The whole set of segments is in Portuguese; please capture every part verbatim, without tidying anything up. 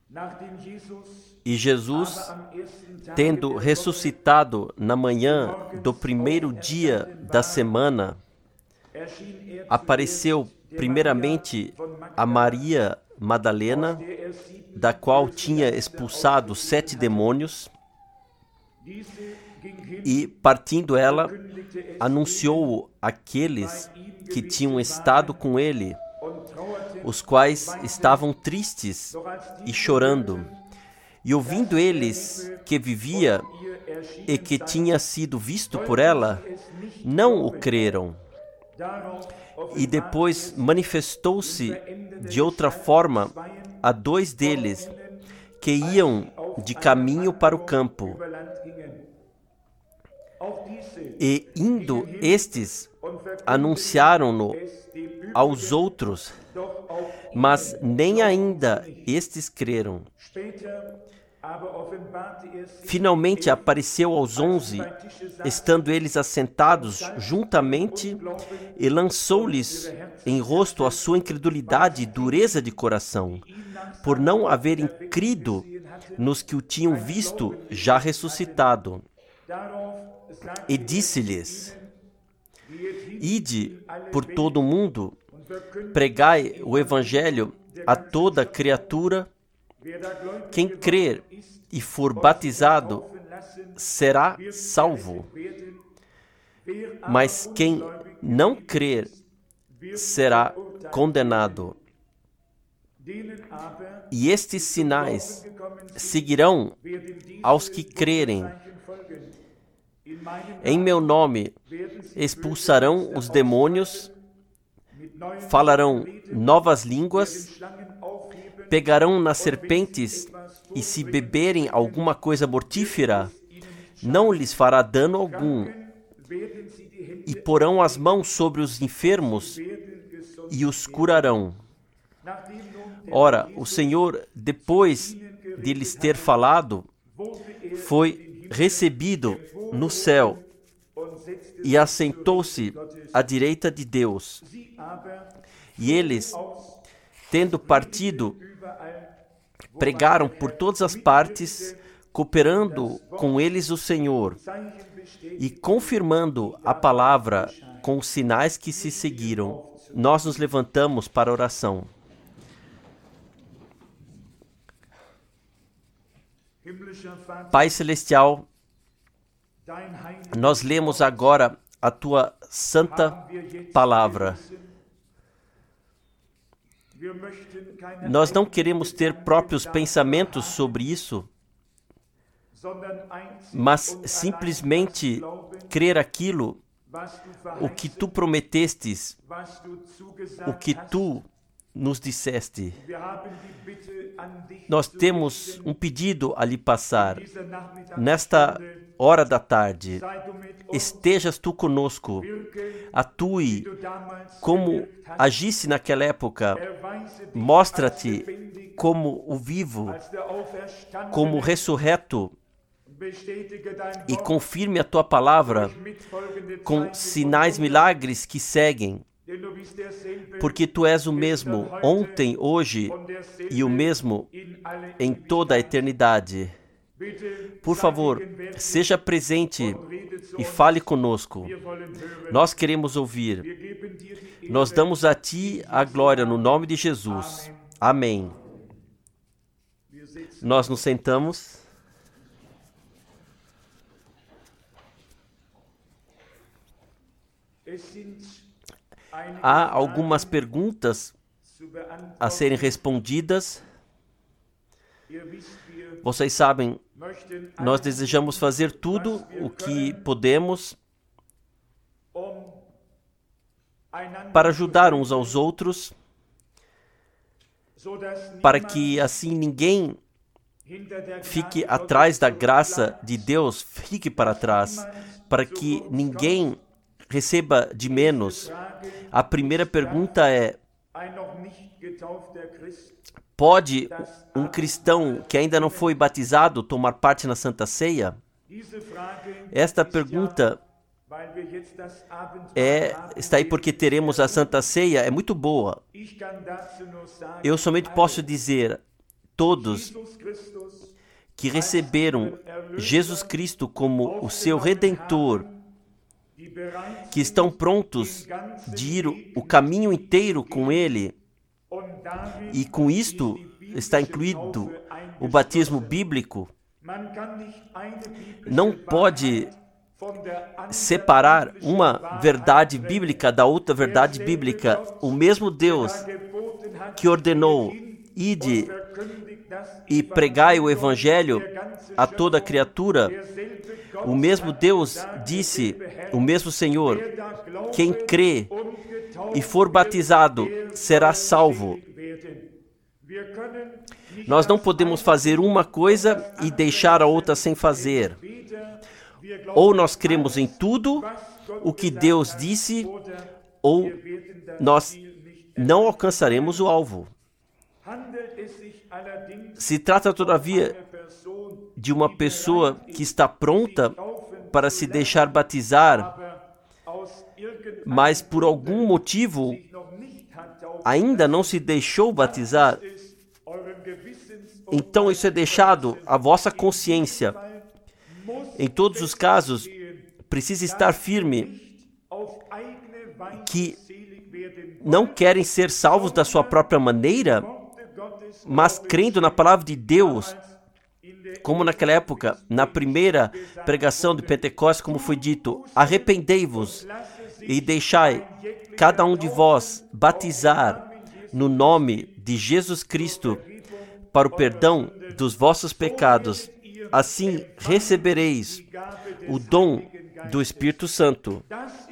E Jesus, tendo ressuscitado na manhã do primeiro dia da semana, apareceu primeiramente a Maria Madalena, da qual tinha expulsado sete demônios, e, partindo ela, anunciou àqueles que tinham estado com ele, os quais estavam tristes e chorando. E ouvindo eles que vivia e que tinha sido visto por ela, não o creram. E depois manifestou-se de outra forma a dois deles que iam de caminho para o campo. E indo estes, anunciaram-no aos outros, mas nem ainda estes creram. Finalmente apareceu aos onze, estando eles assentados juntamente, e lançou-lhes em rosto a sua incredulidade e dureza de coração, por não haverem crido nos que o tinham visto já ressuscitado. E disse-lhes: Ide por todo o mundo, pregai o evangelho a toda criatura. Quem crer e for batizado será salvo, mas quem não crer será condenado. E estes sinais seguirão aos que crerem. Em meu nome expulsarão os demônios, falarão novas línguas, pegarão nas serpentes, e se beberem alguma coisa mortífera, não lhes fará dano algum. E porão as mãos sobre os enfermos e os curarão. Ora, o Senhor, depois de lhes ter falado, foi recebido no céu e assentou-se à direita de Deus. E eles, tendo partido, pregaram por todas as partes, cooperando com eles o Senhor e confirmando a palavra com os sinais que se seguiram. Nós nos levantamos para a oração. Pai Celestial, nós lemos agora a Tua santa palavra. Nós não queremos ter próprios pensamentos sobre isso, mas simplesmente crer aquilo, o que Tu prometestes, o que Tu nos disseste. Nós temos um pedido a lhe passar. Nesta hora da tarde, estejas Tu conosco, atue como agisse naquela época, mostra-te como o vivo, como o ressurreto, e confirme a Tua palavra com sinais, milagres que seguem, porque Tu és o mesmo ontem, hoje e o mesmo em toda a eternidade. Por favor, seja presente e fale conosco. Nós queremos ouvir. Nós damos a Ti a glória no nome de Jesus. Amém. Nós nos sentamos. Há algumas perguntas a serem respondidas. Vocês sabem, nós desejamos fazer tudo o que podemos para ajudar uns aos outros, para que assim ninguém fique atrás da graça de Deus, fique para trás, para que ninguém receba de menos. A primeira pergunta é: pode um cristão que ainda não foi batizado tomar parte na Santa Ceia? Esta pergunta é, está aí porque teremos a Santa Ceia, é muito boa. Eu somente posso dizer, todos que receberam Jesus Cristo como o seu Redentor, que estão prontos de ir o caminho inteiro com Ele, e com isto está incluído o batismo bíblico, não pode separar uma verdade bíblica da outra verdade bíblica. O mesmo Deus que ordenou, ide e pregai o Evangelho a toda criatura, o mesmo Deus disse, o mesmo Senhor, quem crê e for batizado será salvo. Nós não podemos fazer uma coisa e deixar a outra sem fazer. Ou nós cremos em tudo o que Deus disse, ou nós não alcançaremos o alvo. Se trata, todavia, de uma pessoa que está pronta para se deixar batizar, mas por algum motivo ainda não se deixou batizar, então isso é deixado à vossa consciência. Em todos os casos, precisa estar firme que não querem ser salvos da sua própria maneira, mas crendo na palavra de Deus, como naquela época, na primeira pregação de Pentecostes, como foi dito, arrependei-vos e deixai cada um de vós batizar no nome de Jesus Cristo para o perdão dos vossos pecados. Assim recebereis o dom do Espírito Santo.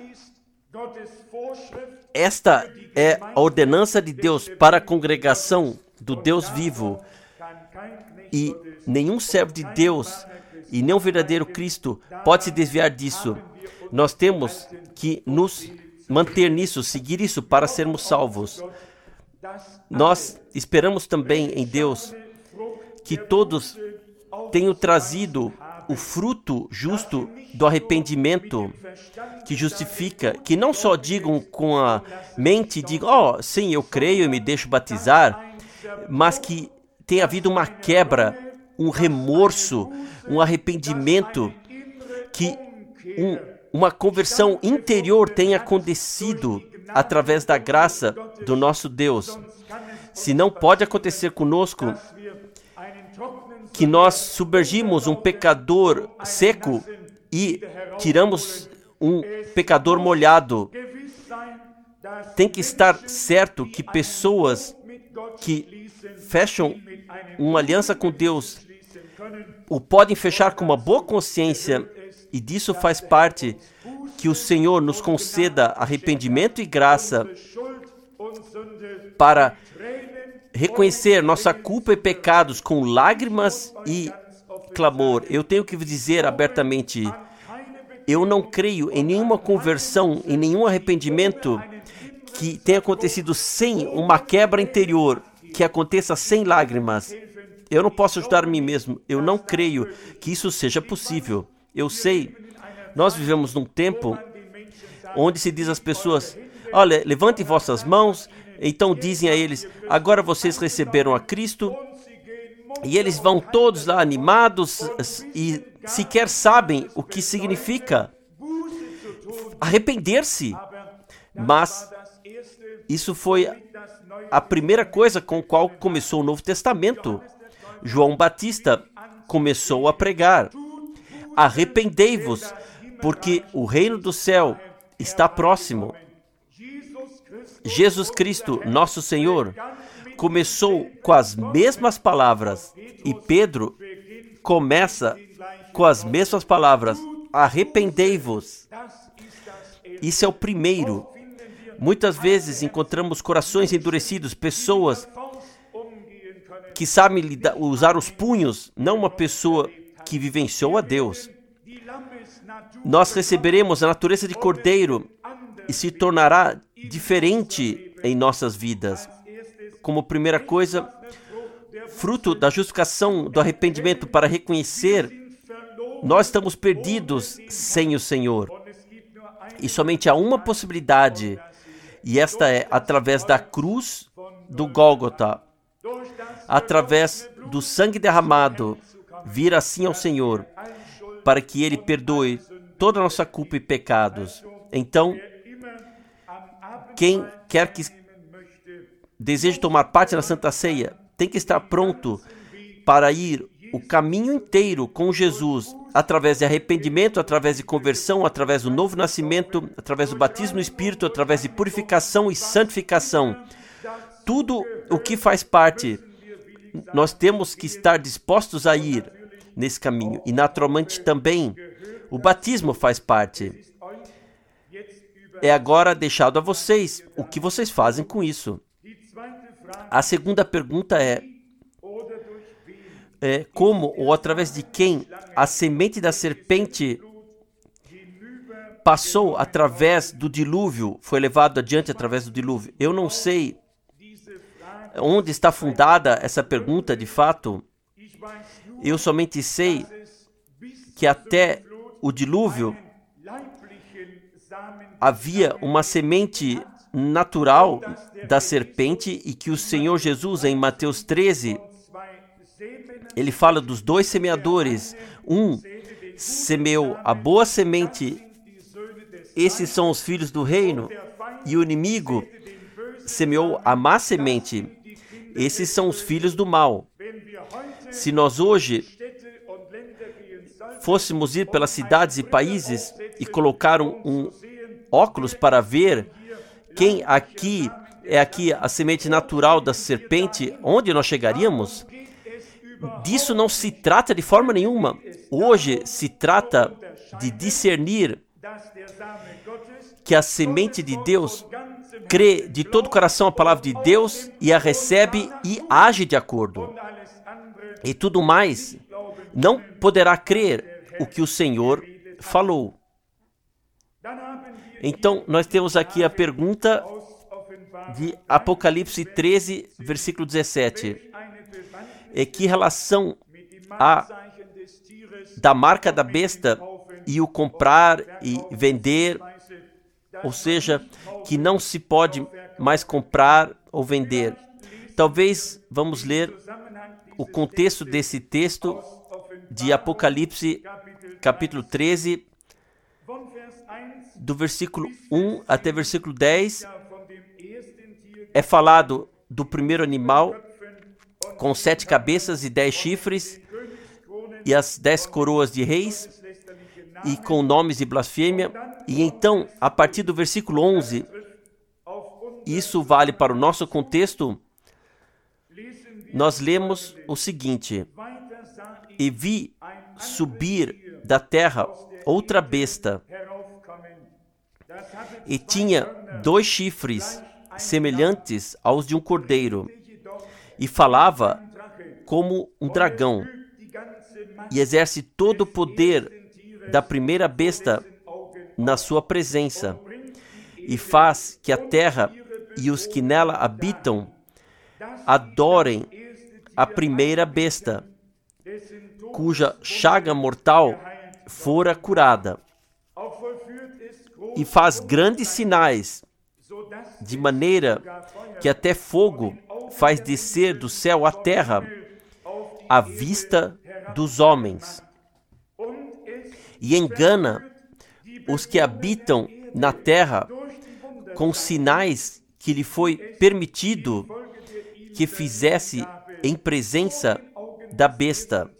Esta é a ordenança de Deus para a congregação do Deus vivo. E nenhum servo de Deus e nem o verdadeiro Cristo pode se desviar disso. Nós temos que nos manter nisso, seguir isso para sermos salvos. Nós esperamos também em Deus que todos tenham trazido o fruto justo do arrependimento, que justifica, que não só digam com a mente, digam, oh, sim, eu creio e me deixo batizar, mas que tenha havido uma quebra, um remorso, um arrependimento, que um, uma conversão interior tenha acontecido através da graça do nosso Deus. Se não pode acontecer conosco que nós submergimos um pecador seco e tiramos um pecador molhado. Tem que estar certo que pessoas que fecham uma aliança com Deus o podem fechar com uma boa consciência, e disso faz parte que o Senhor nos conceda arrependimento e graça para reconhecer nossa culpa e pecados com lágrimas e clamor. Eu tenho que dizer abertamente, eu não creio em nenhuma conversão, em nenhum arrependimento que tenha acontecido sem uma quebra interior, que aconteça sem lágrimas. Eu não posso ajudar a mim mesmo. Eu não creio que isso seja possível. Eu sei, nós vivemos num tempo onde se diz às pessoas, olha, levantem vossas mãos. Então dizem a eles, agora vocês receberam a Cristo, e eles vão todos lá animados e sequer sabem o que significa arrepender-se. Mas isso foi a primeira coisa com a qual começou o Novo Testamento. João Batista começou a pregar, arrependei-vos, porque o reino do céu está próximo. Jesus Cristo, nosso Senhor, começou com as mesmas palavras, e Pedro começa com as mesmas palavras, arrependei-vos. Isso é o primeiro. Muitas vezes encontramos corações endurecidos, pessoas que sabem lidar, usar os punhos, não uma pessoa que vivenciou a Deus. Nós receberemos a natureza de cordeiro e se tornará diferente em nossas vidas. Como primeira coisa, fruto da justificação, do arrependimento, para reconhecer, nós estamos perdidos sem o Senhor. E somente há uma possibilidade, e esta é através da cruz do Gólgota. através do sangue derramado, vir assim ao Senhor, para que Ele perdoe toda a nossa culpa e pecados. Então, quem quer que deseje tomar parte na Santa Ceia, tem que estar pronto para ir o caminho inteiro com Jesus, através de arrependimento, através de conversão, através do novo nascimento, através do batismo no Espírito, através de purificação e santificação. Tudo o que faz parte, nós temos que estar dispostos a ir nesse caminho. E naturalmente também o batismo faz parte. É agora deixado a vocês o que vocês fazem com isso. A segunda pergunta é, é como ou através de quem a semente da serpente passou através do dilúvio, foi levado adiante através do dilúvio. Eu não sei onde está fundada essa pergunta de fato. Eu somente sei que até o dilúvio havia uma semente natural da serpente e que o Senhor Jesus, em Mateus treze, ele fala dos dois semeadores. Um semeou a boa semente, esses são os filhos do reino, e o inimigo semeou a má semente, esses são os filhos do mal. Se nós hoje fôssemos ir pelas cidades e países e colocar um, um óculos para ver quem aqui é aqui a semente natural da serpente, onde nós chegaríamos? Disso não se trata de forma nenhuma. Hoje se trata de discernir que a semente de Deus crê de todo o coração a palavra de Deus e a recebe e age de acordo. E tudo mais não poderá crer o que o Senhor falou. Então, nós temos aqui a pergunta de Apocalipse treze, versículo dezessete. É que relação há da marca da besta e o comprar e vender, ou seja, que não se pode mais comprar ou vender. Talvez vamos ler o contexto desse texto de Apocalipse, capítulo treze, do versículo um até versículo dez. É falado do primeiro animal com sete cabeças e dez chifres e as dez coroas de reis e com nomes de blasfêmia. E então, a partir do versículo onze, isso vale para o nosso contexto, nós lemos o seguinte: e vi subir da terra outra besta, e tinha dois chifres semelhantes aos de um cordeiro, e falava como um dragão, e exerce todo o poder da primeira besta na sua presença, e faz que a terra e os que nela habitam adorem a primeira besta, cuja chaga mortal fora curada, e faz grandes sinais, de maneira que até fogo faz descer do céu à terra à vista dos homens, e engana os que habitam na terra com sinais que lhe foi permitido que fizesse em presença da besta,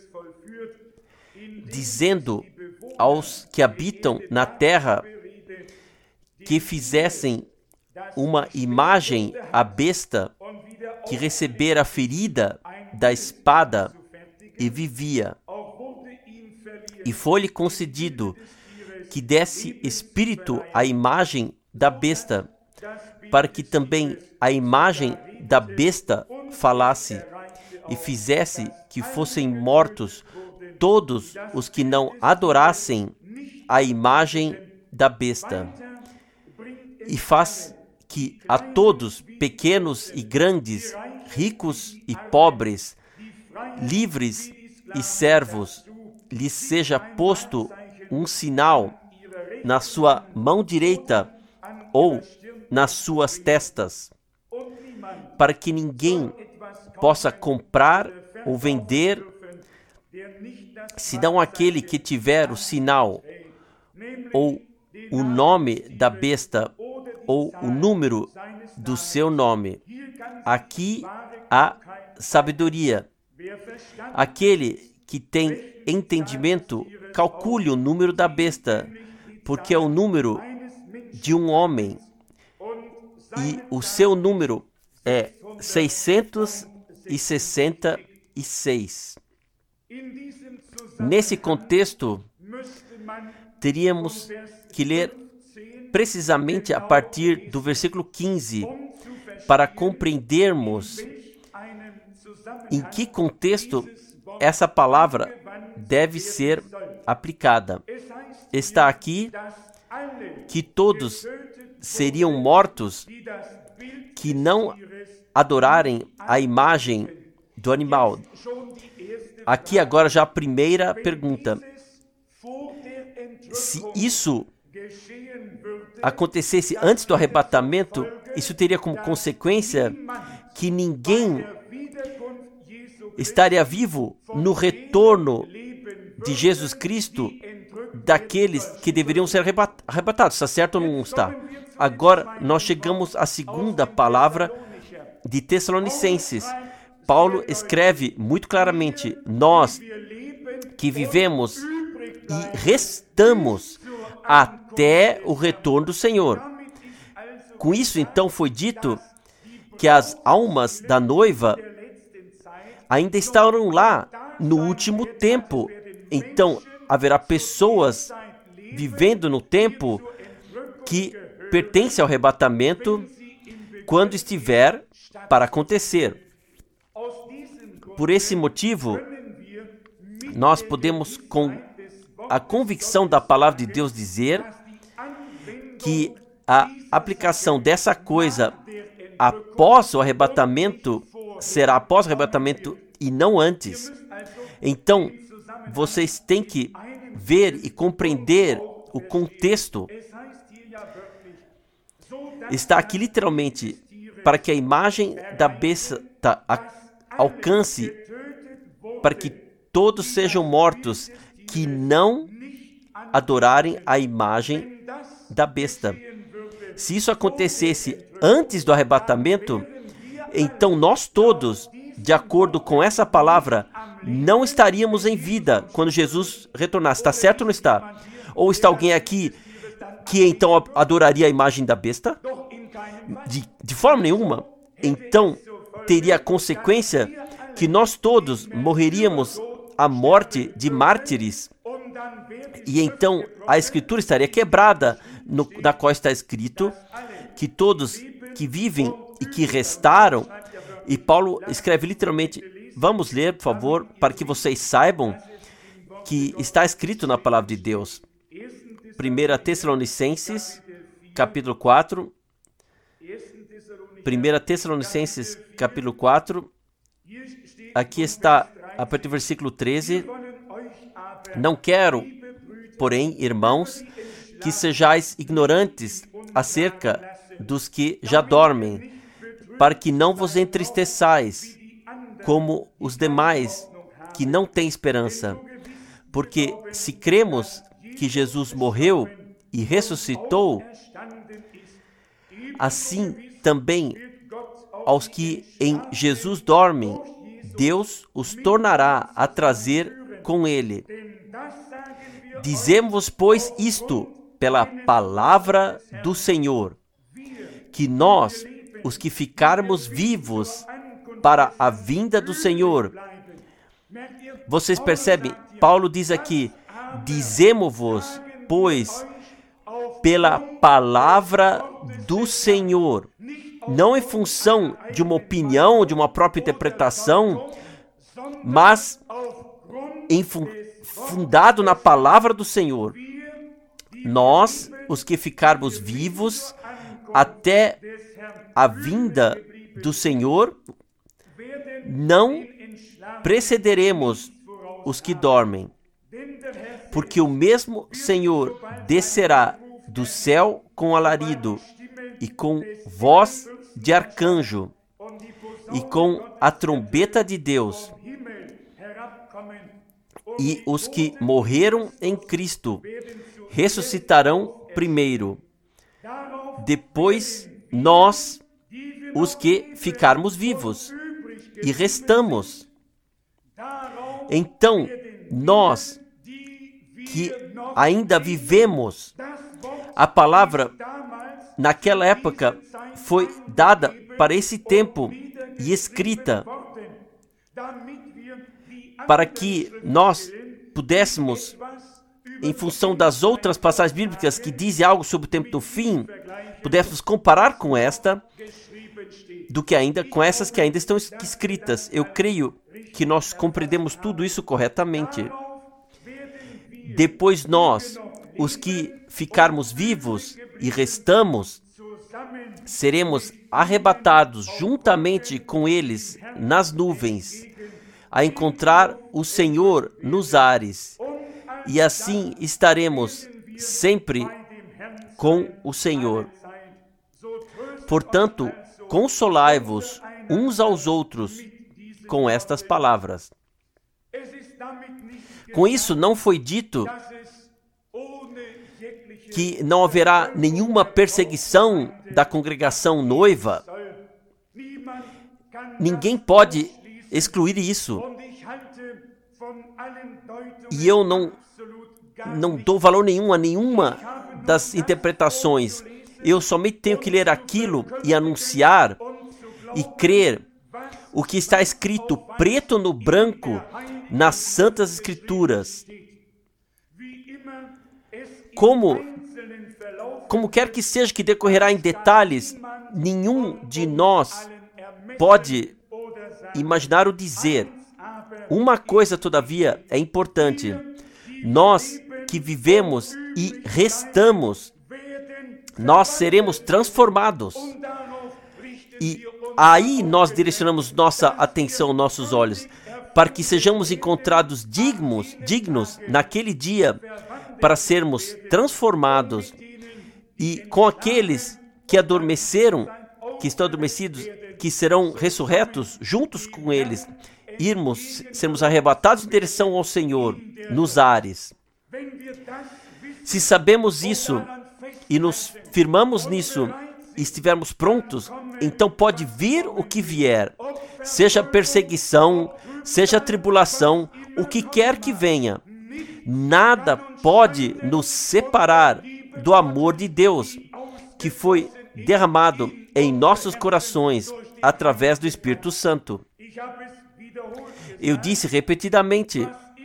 dizendo aos que habitam na terra que fizessem uma imagem à besta que recebera a ferida da espada e vivia. E foi-lhe concedido que desse espírito à imagem da besta, para que também a imagem da besta falasse e fizesse que fossem mortos todos os que não adorassem a imagem da besta. E faz que a todos, pequenos e grandes, ricos e pobres, livres e servos, lhes seja posto um sinal na sua mão direita ou nas suas testas, para que ninguém possa comprar ou vender, senão aquele que tiver o sinal ou o nome da besta ou o número do seu nome. Aqui há sabedoria. Aquele que tem entendimento, calcule o número da besta, porque é o número de um homem, e o seu número é seiscentos e sessenta e seis. Nesse contexto, teríamos que ler precisamente a partir do versículo quinze, para compreendermos em que contexto essa palavra deve ser aplicada. Está aqui que todos seriam mortos que não adorarem a imagem do animal. Aqui agora já a primeira pergunta. Se isso acontecesse antes do arrebatamento, isso teria como consequência que ninguém estaria vivo no retorno de Jesus Cristo daqueles que deveriam ser arrebatados. Está certo ou não está? Agora nós chegamos à segunda palavra de Tessalonicenses. Paulo escreve muito claramente: nós que vivemos e restamos até o retorno do Senhor. Com isso, então, foi dito que as almas da noiva ainda estarão lá no último tempo. Então, haverá pessoas vivendo no tempo que pertence ao arrebatamento quando estiver para acontecer. Por esse motivo, nós podemos, com a convicção da palavra de Deus, dizer que a aplicação dessa coisa após o arrebatamento será após o arrebatamento e não antes. Então, vocês têm que ver e compreender o contexto. Está aqui literalmente para que a imagem da besta alcance, para que todos sejam mortos que não adorarem a imagem da besta. Se isso acontecesse antes do arrebatamento, então nós todos, de acordo com essa palavra, não estaríamos em vida quando Jesus retornasse. Está certo ou não está? Ou está alguém aqui que então adoraria a imagem da besta? De, de forma nenhuma. Então teria a consequência que nós todos morreríamos a morte de mártires. E então a escritura estaria quebrada, no, na qual está escrito que todos que vivem e que restaram, e Paulo escreve literalmente, vamos ler, por favor, para que vocês saibam que está escrito na palavra de Deus. primeira Tessalonicenses, capítulo quatro. primeira Tessalonicenses, capítulo quatro. Aqui está, a partir do versículo treze. Não quero, porém, irmãos, que sejais ignorantes acerca dos que já dormem, para que não vos entristeçais, como os demais que não têm esperança. Porque se cremos que Jesus morreu e ressuscitou, assim também aos que em Jesus dormem, Deus os tornará a trazer com ele. Dizemos, pois, isto pela palavra do Senhor, que nós, os que ficarmos vivos para a vinda do Senhor. Vocês percebem? Paulo diz aqui, dizemos-vos, pois, pela palavra do Senhor, não em função de uma opinião, de uma própria interpretação, mas em fun- fundado na palavra do Senhor. Nós, os que ficarmos vivos até a vinda do Senhor, não precederemos os que dormem, porque o mesmo Senhor descerá do céu com alarido e com voz de arcanjo, e com a trombeta de Deus. E os que morreram em Cristo ressuscitarão primeiro. Depois nós, os que ficarmos vivos e restamos. Então, nós que ainda vivemos, a palavra naquela época foi dada para esse tempo e escrita para que nós pudéssemos, em função das outras passagens bíblicas que dizem algo sobre o tempo do fim, pudéssemos comparar com esta, do que ainda com essas que ainda estão escritas. Eu creio que nós compreendemos tudo isso corretamente. Depois nós, os que ficarmos vivos e restamos, seremos arrebatados juntamente com eles nas nuvens, a encontrar o Senhor nos ares, e assim estaremos sempre com o Senhor. Portanto, consolai-vos uns aos outros com estas palavras. Com isso, não foi dito que não haverá nenhuma perseguição da congregação noiva. Ninguém pode excluir isso. E eu não, não dou valor nenhum a nenhuma das interpretações. Eu somente tenho que ler aquilo e anunciar e crer o que está escrito preto no branco nas Santas Escrituras. Como, como quer que seja que decorrerá em detalhes, nenhum de nós pode imaginar ou dizer. Uma coisa, todavia, é importante. Nós que vivemos e restamos, nós seremos transformados. E aí nós direcionamos nossa atenção, nossos olhos, para que sejamos encontrados dignos, dignos naquele dia, para sermos transformados. E com aqueles que adormeceram, que estão adormecidos, que serão ressurretos juntos com eles, irmos, sermos arrebatados em direção ao Senhor, nos ares. Se sabemos isso e nos firmamos nisso e estivermos prontos, então pode vir o que vier, seja perseguição, seja tribulação, o que quer que venha. Nada pode nos separar do amor de Deus, que foi derramado em nossos corações através do Espírito Santo. Eu disse repetidamente,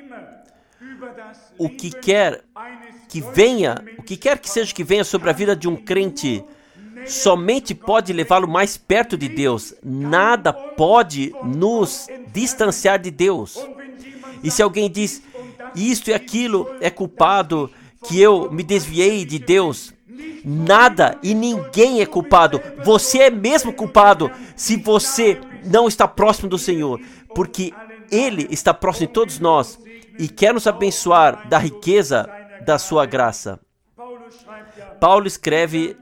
o que quer que venha, o que quer que seja que venha sobre a vida de um crente, somente pode levá-lo mais perto de Deus. Nada pode nos distanciar de Deus. E se alguém diz, isto e aquilo é culpado, que eu me desviei de Deus, nada e ninguém é culpado. Você é mesmo culpado se você não está próximo do Senhor, porque Ele está próximo de todos nós e quer nos abençoar da riqueza da sua graça. Paulo escreve,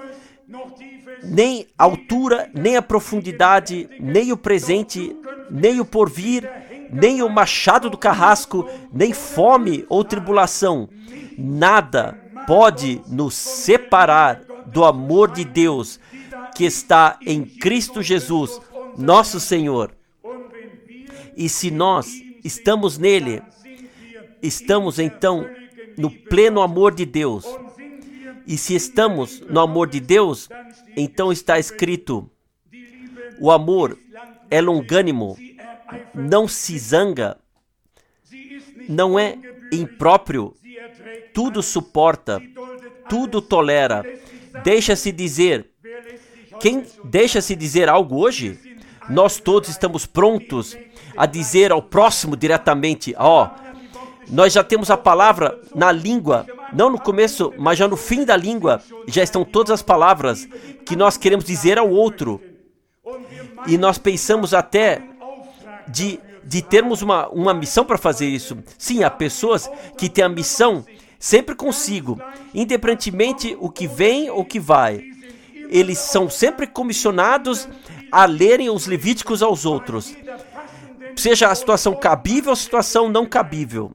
nem a altura, nem a profundidade, nem o presente, nem o porvir, nem o machado do carrasco, nem fome ou tribulação, nada pode nos separar do amor de Deus que está em Cristo Jesus, nosso Senhor. E se nós estamos nele, estamos então no pleno amor de Deus. E se estamos no amor de Deus, então está escrito, o amor é longânimo, não se zanga, não é impróprio, tudo suporta, tudo tolera, deixa-se dizer. Quem deixa-se dizer algo hoje? Nós todos estamos prontos a dizer ao próximo diretamente, ó, oh, nós já temos a palavra na língua, não no começo, mas já no fim da língua, já estão todas as palavras que nós queremos dizer ao outro. E nós pensamos até de, de termos uma, uma missão para fazer isso. Sim, há pessoas que têm a missão sempre consigo, independentemente o que vem ou o que vai. Eles são sempre comissionados a lerem os Levíticos aos outros, seja a situação cabível ou a situação não cabível.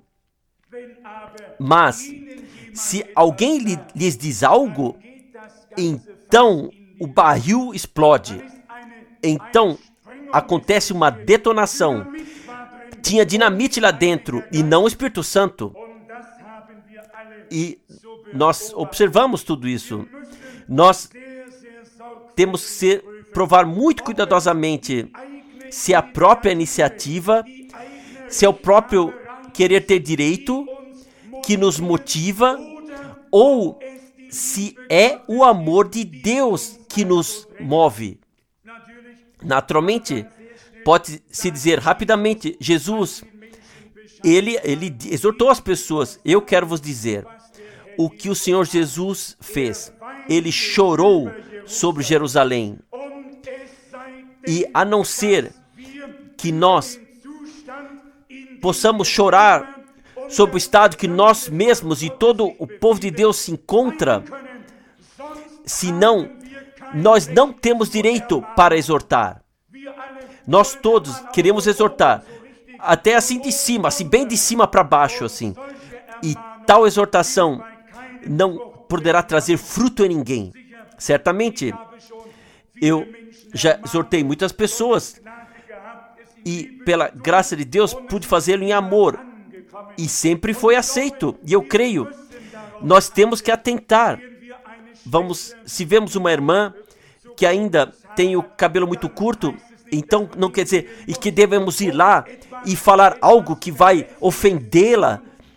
Mas, se alguém lhe, lhes diz algo, então o barril explode. Então, acontece uma detonação. Tinha dinamite lá dentro e não o Espírito Santo. E nós observamos tudo isso. Nós temos que ser, provar muito cuidadosamente se é a própria iniciativa, se é o próprio querer ter direito que nos motiva, ou se é o amor de Deus que nos move. Naturalmente, pode-se dizer rapidamente, Jesus, ele, ele exortou as pessoas. Eu quero vos dizer o que o Senhor Jesus fez. Ele chorou sobre Jerusalém. E a não ser que nós possamos chorar sobre o estado que nós mesmos e todo o povo de Deus se encontra, senão nós não temos direito para exortar. Nós todos queremos exortar, até assim de cima, assim bem de cima para baixo, assim. E tal exortação não poderá trazer fruto em ninguém. Certamente, eu já exortei muitas pessoas e, pela graça de Deus, pude fazê-lo em amor. E sempre foi aceito. E eu creio, nós temos que atentar. Vamos, se vemos uma irmã que ainda tem o cabelo muito curto, então não quer dizer e que devemos ir lá e falar algo que vai ofendê-la,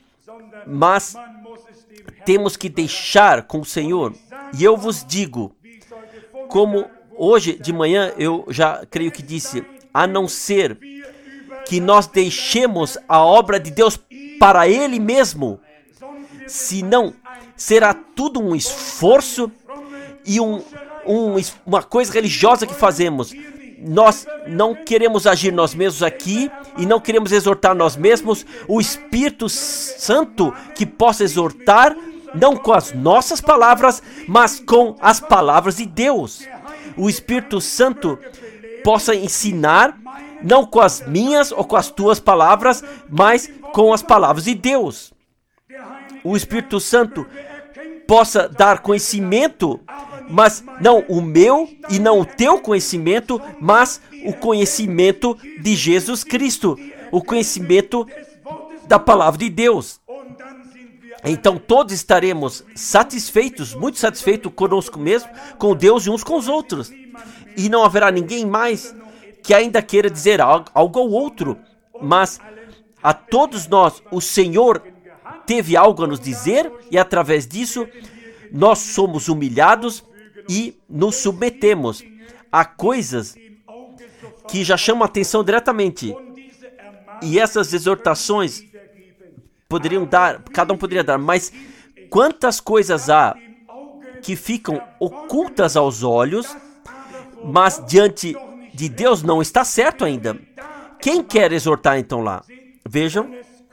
mas temos que deixar com o Senhor. E eu vos digo, como hoje de manhã eu já creio que disse, a não ser que nós deixemos a obra de Deus para Ele mesmo, senão será tudo um esforço e um, um, uma coisa religiosa que fazemos. Nós não queremos agir nós mesmos aqui e não queremos exortar nós mesmos. O Espírito Santo que possa exortar, não com as nossas palavras, mas com as palavras de Deus. O Espírito Santo possa ensinar, não com as minhas ou com as tuas palavras, mas com as palavras de Deus. O Espírito Santo possa dar conhecimento, mas não o meu e não o teu conhecimento, mas o conhecimento de Jesus Cristo, o conhecimento da palavra de Deus. Então todos estaremos satisfeitos, muito satisfeitos conosco mesmo, com Deus e uns com os outros. E não haverá ninguém mais que ainda queira dizer algo, algo ao outro, mas a todos nós o Senhor teve algo a nos dizer e através disso nós somos humilhados e nos submetemos a coisas que já chamam a atenção diretamente. E essas exortações poderiam dar, cada um poderia dar, mas quantas coisas há que ficam ocultas aos olhos, mas diante de Deus não está certo ainda. Quem quer exortar então lá? Vejam,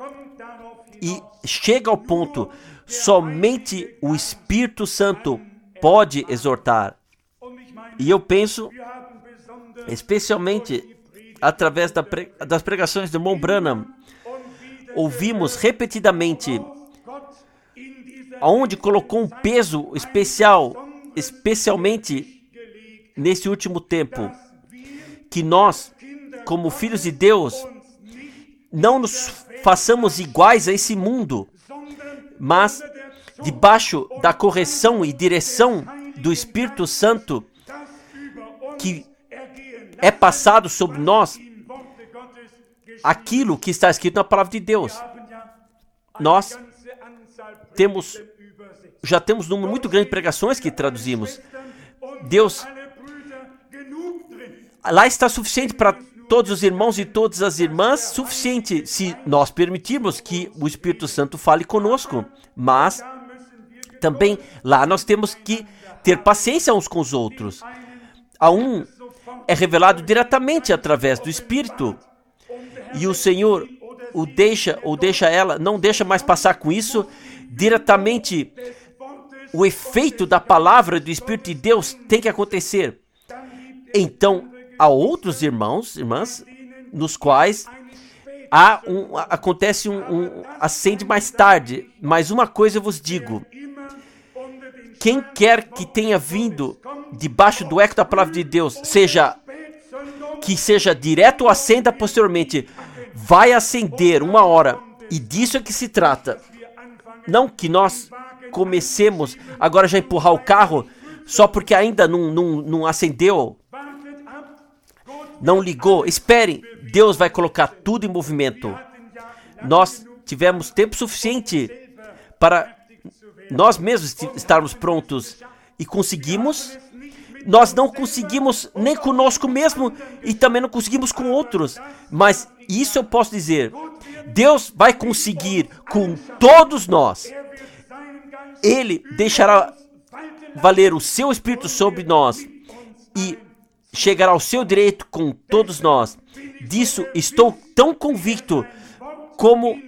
e chega ao ponto, somente o Espírito Santo pode exortar. E eu penso, especialmente através da pre... das pregações do irmão Branham, ouvimos repetidamente aonde colocou um peso especial, especialmente nesse último tempo, que nós, como filhos de Deus, não nos façamos iguais a esse mundo, mas debaixo da correção e direção do Espírito Santo que é passado sobre nós aquilo que está escrito na palavra de Deus. Nós temos, já temos um número muito grande de pregações que traduzimos. Deus, lá está suficiente para todos os irmãos e todas as irmãs, suficiente se nós permitirmos que o Espírito Santo fale conosco. Mas também lá nós temos que ter paciência uns com os outros. A um é revelado diretamente através do Espírito. E o Senhor o deixa, ou deixa ela, não deixa mais passar com isso. Diretamente, o efeito da palavra do Espírito de Deus tem que acontecer. Então, há outros irmãos, irmãs, nos quais há um, acontece um, um acende mais tarde. Mas uma coisa eu vos digo: quem quer que tenha vindo debaixo do eco da palavra de Deus, seja que seja direto ou acenda posteriormente, vai acender uma hora. E disso é que se trata. Não que nós comecemos agora já empurrar o carro só porque ainda não, não, não acendeu, não ligou. Esperem, Deus vai colocar tudo em movimento. Nós tivemos tempo suficiente para nós mesmos estarmos prontos e conseguimos. Nós não conseguimos nem conosco mesmo e também não conseguimos com outros. Mas isso eu posso dizer: Deus vai conseguir com todos nós. Ele deixará valer o seu Espírito sobre nós e chegará ao seu direito com todos nós. Disso estou tão convicto como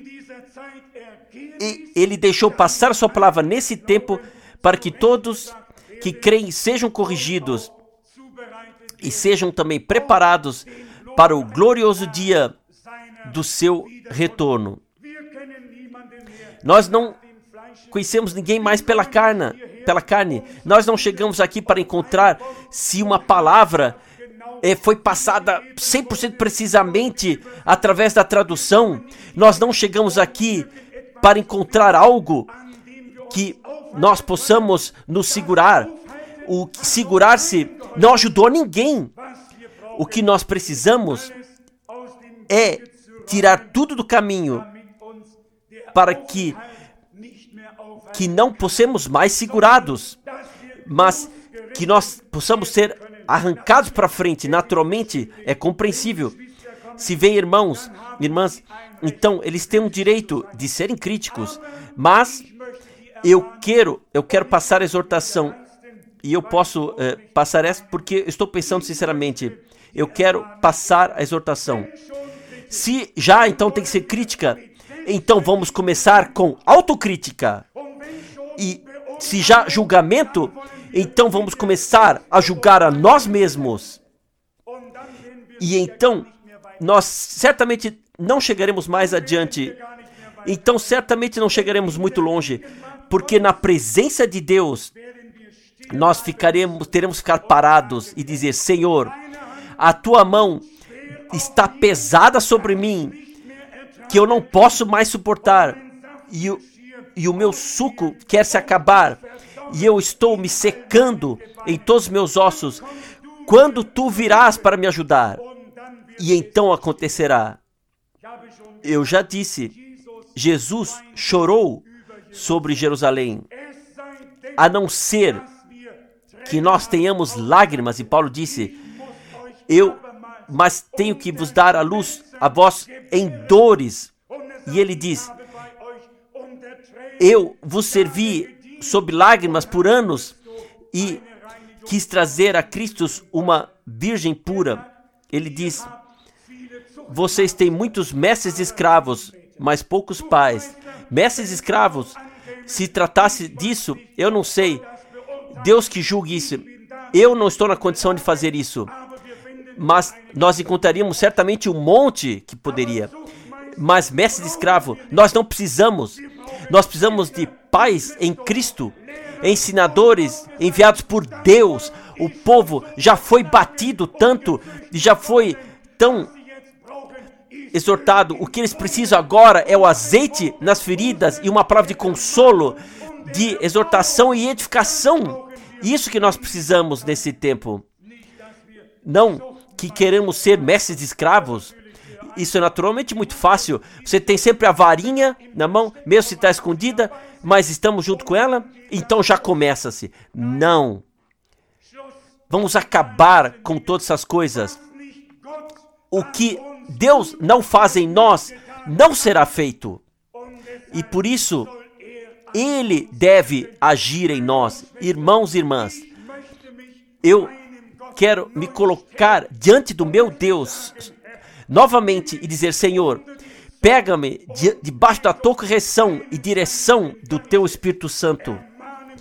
Ele deixou passar a sua palavra nesse tempo para que todos que creem sejam corrigidos e sejam também preparados para o glorioso dia do seu retorno. Nós não conhecemos ninguém mais pela carne, pela carne. Nós não chegamos aqui para encontrar se uma palavra eh, foi passada cem por cento precisamente através da tradução. Nós não chegamos aqui para encontrar algo que nós possamos nos segurar. O segurar-se não ajudou ninguém. O que nós precisamos é tirar tudo do caminho para que, que não possamos mais segurados, mas que nós possamos ser arrancados para frente. Naturalmente, é compreensível. Se vem irmãos, irmãs, então eles têm o direito de serem críticos, mas eu quero, eu quero passar a exortação, e eu posso eh, passar essa porque estou pensando sinceramente. Eu quero passar a exortação. Se já então tem que ser crítica, então vamos começar com autocrítica. E se já julgamento, então vamos começar a julgar a nós mesmos. E então nós certamente não chegaremos mais adiante. Então certamente não chegaremos muito longe, porque na presença de Deus nós ficaremos, teremos que ficar parados e dizer: Senhor, a tua mão está pesada sobre mim, que eu não posso mais suportar, e, e o meu suco quer se acabar, e eu estou me secando em todos os meus ossos. Quando tu virás para me ajudar? E então acontecerá. Eu já disse, Jesus chorou sobre Jerusalém, a não ser que nós tenhamos lágrimas, e Paulo disse: eu, mas tenho que vos dar a luz a vós em dores. E ele diz: eu vos servi sob lágrimas por anos e quis trazer a Cristo uma virgem pura. Ele diz: vocês têm muitos mestres escravos, mas poucos pais. Mestres escravos, se tratasse disso, eu não sei. Deus que julgue isso. Eu não estou na condição de fazer isso. Mas nós encontraríamos certamente um monte que poderia. Mas mestre de escravo, nós não precisamos. Nós precisamos de pais em Cristo, ensinadores enviados por Deus. O povo já foi batido tanto e já foi tão exortado. O que eles precisam agora é o azeite nas feridas e uma palavra de consolo, de exortação e edificação. Isso que nós precisamos nesse tempo. Não que queremos ser mestres de escravos. Isso é naturalmente muito fácil. Você tem sempre a varinha na mão, mesmo se está escondida, mas estamos junto com ela, então já começa-se. Não. Vamos acabar com todas essas coisas. O que Deus não faz em nós, não será feito. E por isso, Ele deve agir em nós. Irmãos e irmãs, eu quero me colocar diante do meu Deus novamente e dizer: Senhor, pega-me de, debaixo da tua correção e direção do teu Espírito Santo.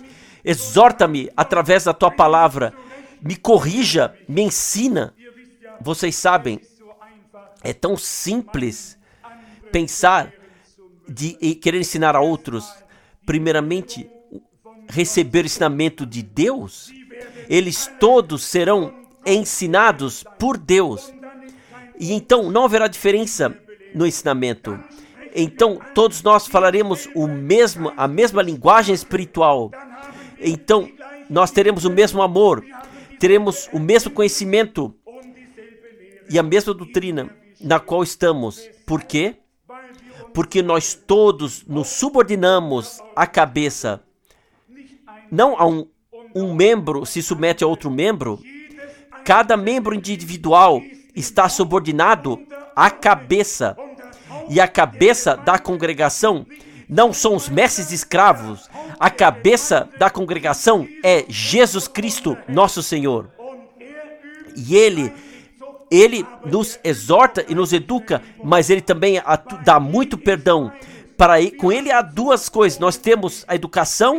Exorta-me através da tua palavra. Me corrija, me ensina. Vocês sabem, é tão simples pensar de querer ensinar a outros, primeiramente, receber o ensinamento de Deus. Eles todos serão ensinados por Deus. E então não haverá diferença no ensinamento. Então todos nós falaremos o mesmo, a mesma linguagem espiritual. Então nós teremos o mesmo amor, teremos o mesmo conhecimento e a mesma doutrina na qual estamos. Por quê? Porque nós todos nos subordinamos à cabeça. Não a um, um membro se submete a outro membro. Cada membro individual está subordinado à cabeça. E a cabeça da congregação não são os mestres escravos. A cabeça da congregação é Jesus Cristo, nosso Senhor. E Ele, Ele nos exorta e nos educa, mas Ele também dá muito perdão. Para ele, com Ele há duas coisas. Nós temos a educação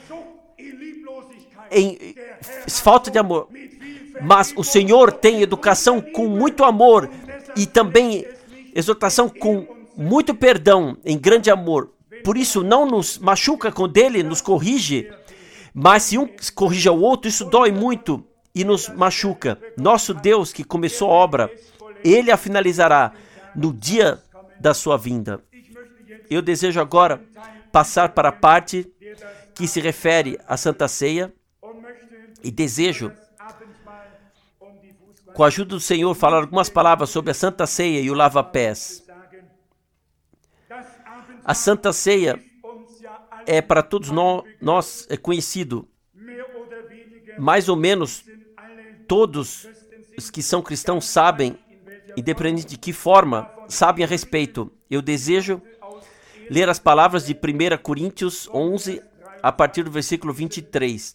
em falta de amor. Mas o Senhor tem educação com muito amor e também exortação com muito perdão, em grande amor. Por isso, não nos machuca quando Ele nos corrige, mas se um corrige ao outro, isso dói muito e nos machuca. Nosso Deus, que começou a obra, Ele a finalizará no dia da sua vinda. Eu desejo agora passar para a parte que se refere à Santa Ceia e desejo, com a ajuda do Senhor, falar algumas palavras sobre a Santa Ceia e o lava-pés. A Santa Ceia é para todos nós, nós é conhecido. Mais ou menos todos os que são cristãos sabem, independente de que forma, sabem a respeito. Eu desejo ler as palavras de primeira Coríntios onze, a partir do versículo vinte e três.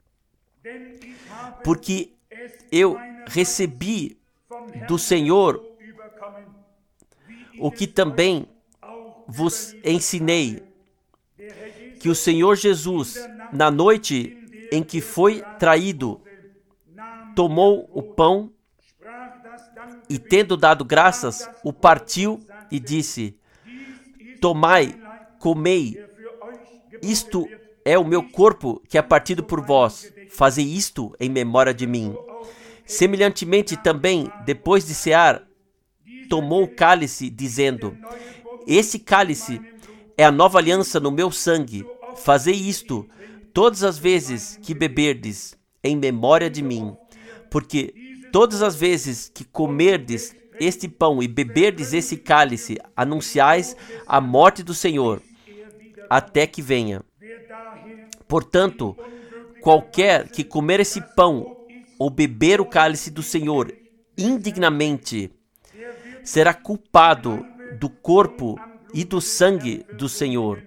Porque eu recebi do Senhor o que também vos ensinei, que o Senhor Jesus, na noite em que foi traído, tomou o pão e, tendo dado graças, o partiu e disse: tomai, comei, isto é o meu corpo que é partido por vós, fazei isto em memória de mim. Semelhantemente também, depois de cear, tomou o cálice, dizendo: esse cálice é a nova aliança no meu sangue. Fazei isto todas as vezes que beberdes, em memória de mim. Porque todas as vezes que comerdes este pão e beberdes esse cálice, anunciais a morte do Senhor, até que venha. Portanto, qualquer que comer esse pão ou beber o cálice do Senhor indignamente, será culpado do corpo e do sangue do Senhor.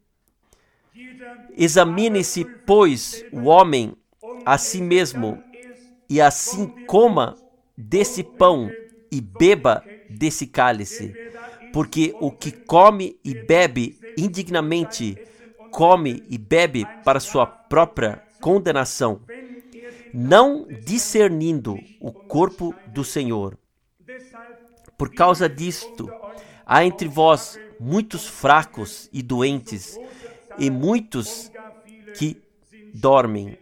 Examine-se, pois, o homem a si mesmo, e assim coma desse pão e beba desse cálice. Porque o que come e bebe indignamente, come e bebe para sua própria condenação, não discernindo o corpo do Senhor. Por causa disto, há entre vós muitos fracos e doentes, e muitos que dormem.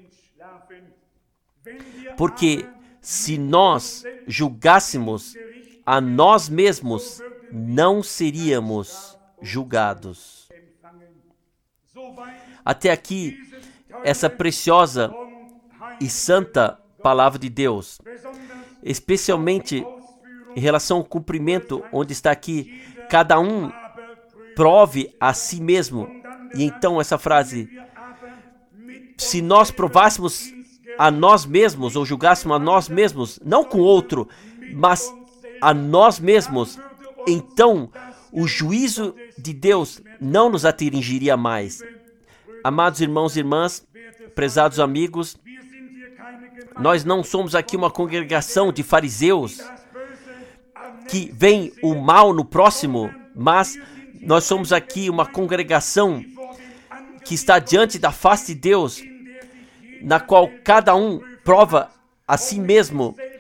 Porque se nós julgássemos a nós mesmos, não seríamos julgados. Até aqui, essa preciosa e santa palavra de Deus, especialmente em relação ao cumprimento, onde está aqui, cada um prove a si mesmo. E então essa frase: se nós provássemos a nós mesmos, ou julgássemos a nós mesmos, não com outro, mas a nós mesmos, então o juízo de Deus não nos atingiria mais. Amados irmãos e irmãs, prezados amigos, nós não somos aqui uma congregação de fariseus que veem o mal no próximo, mas nós somos aqui uma congregação que está diante da face de Deus, na qual cada um prova a si mesmo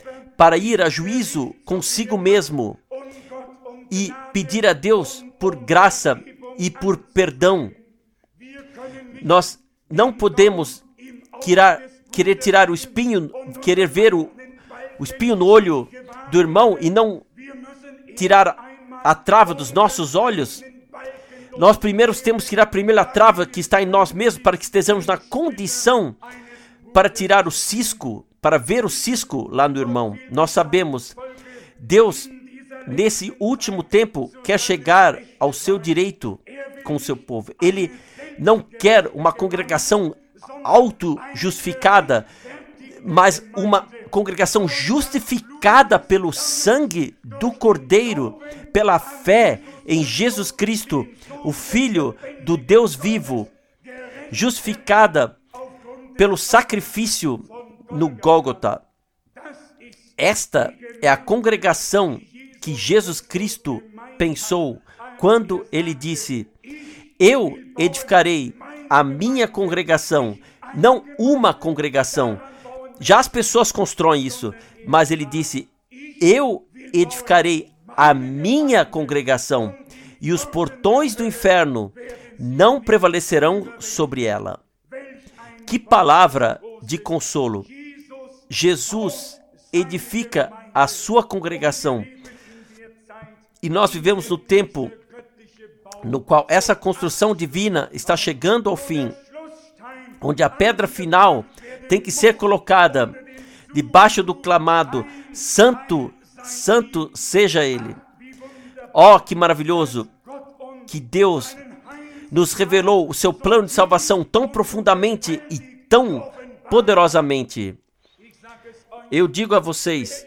para ir a juízo consigo mesmo e pedir a Deus por graça e por perdão. Nós não podemos tirar, querer tirar o espinho, querer ver o, o espinho no olho do irmão e não tirar a trava dos nossos olhos. Nós primeiro temos que tirar primeiro a trava que está em nós mesmos para que estejamos na condição para tirar o cisco, para ver o cisco lá no irmão. Nós sabemos, Deus, nesse último tempo, quer chegar ao seu direito com o seu povo. Ele não quer uma congregação auto-justificada, mas uma congregação justificada pelo sangue do Cordeiro, pela fé em Jesus Cristo, o Filho do Deus vivo, justificada pelo sacrifício no Gólgota. Esta é a congregação que Jesus Cristo pensou quando ele disse: eu edificarei a minha congregação, não uma congregação. Já as pessoas constroem isso, mas ele disse: eu edificarei a minha congregação e os portões do inferno não prevalecerão sobre ela. Que palavra de consolo! Jesus edifica a sua congregação. E nós vivemos no tempo no qual essa construção divina está chegando ao fim, onde a pedra final tem que ser colocada debaixo do clamado: Santo, Santo seja Ele. Oh, que maravilhoso que Deus nos revelou o seu plano de salvação tão profundamente e tão poderosamente. Eu digo a vocês,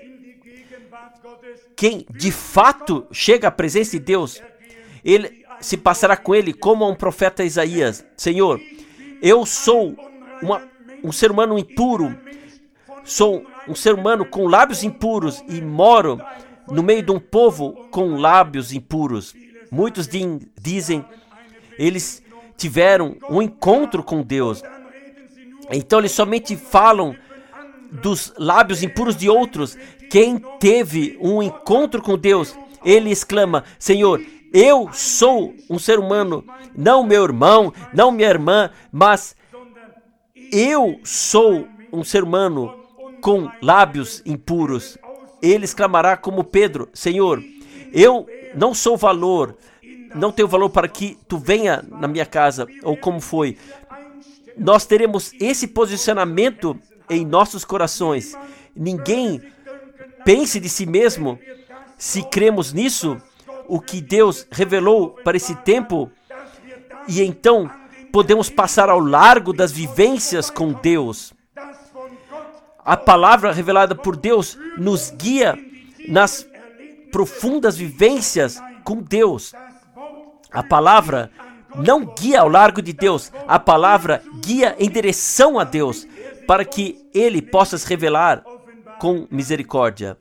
quem de fato chega à presença de Deus, ele se passará com ele como a um profeta Isaías: Senhor, eu sou uma, um ser humano impuro, sou um ser humano com lábios impuros e moro no meio de um povo com lábios impuros. Muitos din, dizem, eles tiveram um encontro com Deus, então eles somente falam dos lábios impuros de outros. Quem teve um encontro com Deus, ele exclama: Senhor, eu sou um ser humano, não meu irmão, não minha irmã, mas eu sou um ser humano com lábios impuros. Ele exclamará como Pedro: Senhor, eu não sou valor, não tenho valor para que tu venha na minha casa, ou como foi. Nós teremos esse posicionamento em nossos corações. Ninguém pense de si mesmo. Se cremos nisso, o que Deus revelou para esse tempo, e então podemos passar ao largo das vivências com Deus. A palavra revelada por Deus nos guia nas profundas vivências com Deus. A palavra não guia ao largo de Deus, a palavra guia em direção a Deus, para que Ele possa se revelar com misericórdia.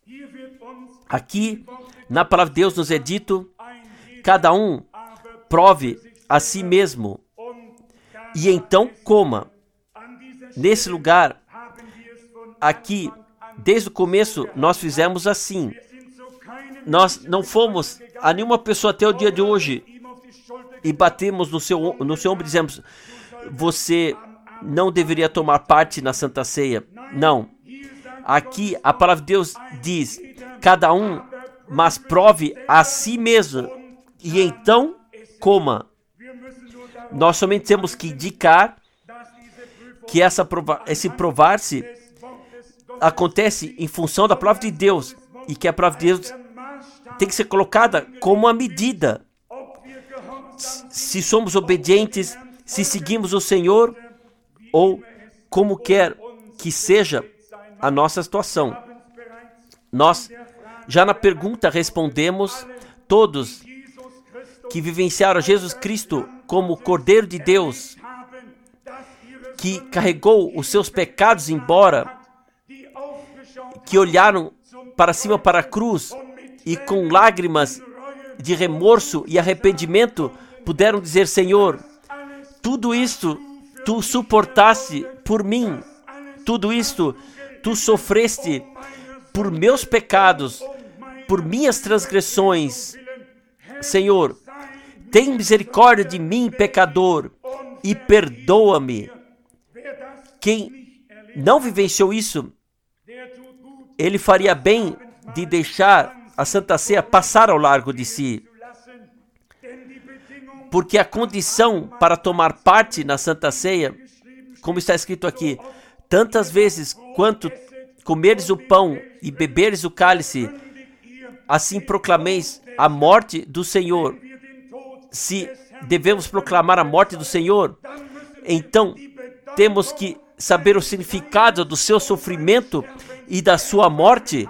Aqui, na palavra de Deus nos é dito: cada um prove a si mesmo e então coma. Nesse lugar, aqui, desde o começo, nós fizemos assim. Nós não fomos a nenhuma pessoa até o dia de hoje e batemos no seu, no seu ombro e dizemos: você não deveria tomar parte na Santa Ceia. Não. Aqui a palavra de Deus diz: cada um, mas prove a si mesmo e então coma. Nós somente temos que indicar que essa prova, esse provar-se acontece em função da palavra de Deus, e que a palavra de Deus tem que ser colocada como a medida. Se somos obedientes, se seguimos o Senhor, ou como quer que seja a nossa situação. Nós, já na pergunta, respondemos: todos que vivenciaram Jesus Cristo como Cordeiro de Deus, que carregou os seus pecados embora, que olharam para cima para a cruz e com lágrimas de remorso e arrependimento puderam dizer: Senhor, tudo isto tu suportaste por mim, tudo isto tu sofreste por meus pecados, por minhas transgressões. Senhor, tem misericórdia de mim, pecador, e perdoa-me. Quem não vivenciou isso, ele faria bem de deixar a Santa Ceia passar ao largo de si. Porque a condição para tomar parte na Santa Ceia, como está escrito aqui, tantas vezes quanto comeres o pão e beberes o cálice, assim proclameis a morte do Senhor. Se devemos proclamar a morte do Senhor, então temos que saber o significado do seu sofrimento e da sua morte.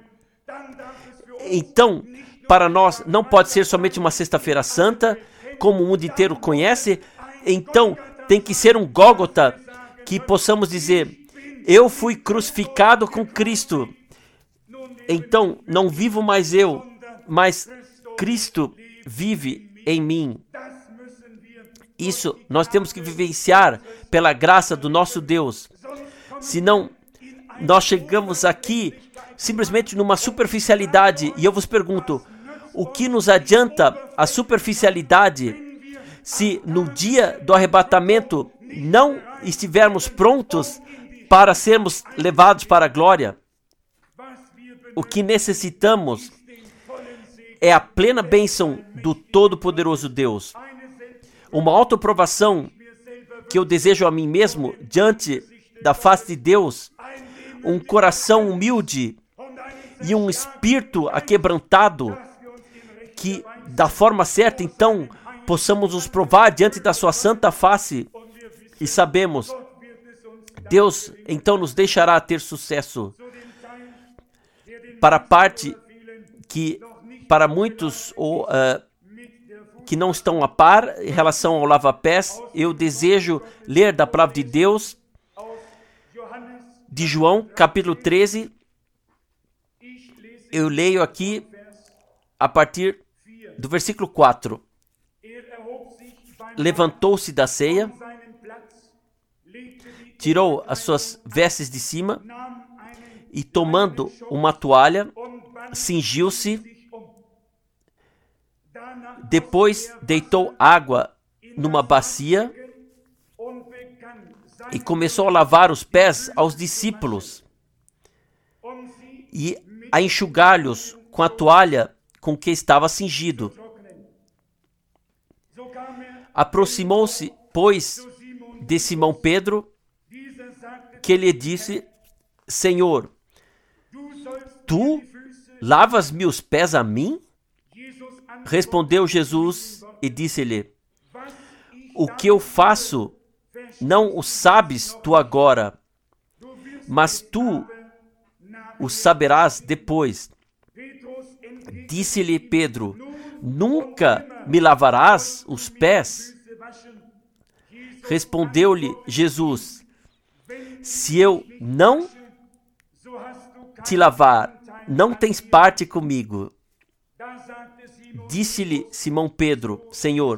Então, para nós, não pode ser somente uma Sexta-feira Santa, como o mundo inteiro conhece. Então, tem que ser um Gólgota, que possamos dizer, eu fui crucificado com Cristo. Então, não vivo mais eu, mas Cristo vive em mim. Isso nós temos que vivenciar pela graça do nosso Deus. Senão, nós chegamos aqui simplesmente numa superficialidade. E eu vos pergunto, o que nos adianta a superficialidade se no dia do arrebatamento não estivermos prontos para sermos levados para a glória? O que necessitamos é a plena bênção do Todo-Poderoso Deus. Uma autoprovação que eu desejo a mim mesmo diante da face de Deus, um coração humilde e um espírito aquebrantado, que da forma certa, então, possamos nos provar diante da sua santa face e sabemos, Deus então nos deixará ter sucesso. Para a parte que para muitos ou, uh, que não estão a par em relação ao lava-pés, eu desejo ler da palavra de Deus, de João, capítulo treze. Eu leio aqui a partir do versículo quatro. Levantou-se da ceia, tirou as suas vestes de cima e, tomando uma toalha, cingiu-se. Depois deitou água numa bacia e começou a lavar os pés aos discípulos e a enxugar-lhes com a toalha com que estava cingido. Aproximou-se, pois, de Simão Pedro, que lhe disse, Senhor, tu lavas-me os pés a mim? Respondeu Jesus e disse-lhe, o que eu faço não o sabes tu agora, mas tu o saberás depois. Disse-lhe Pedro, nunca me lavarás os pés? Respondeu-lhe Jesus, se eu não te lavar, não tens parte comigo. Disse-lhe Simão Pedro, Senhor,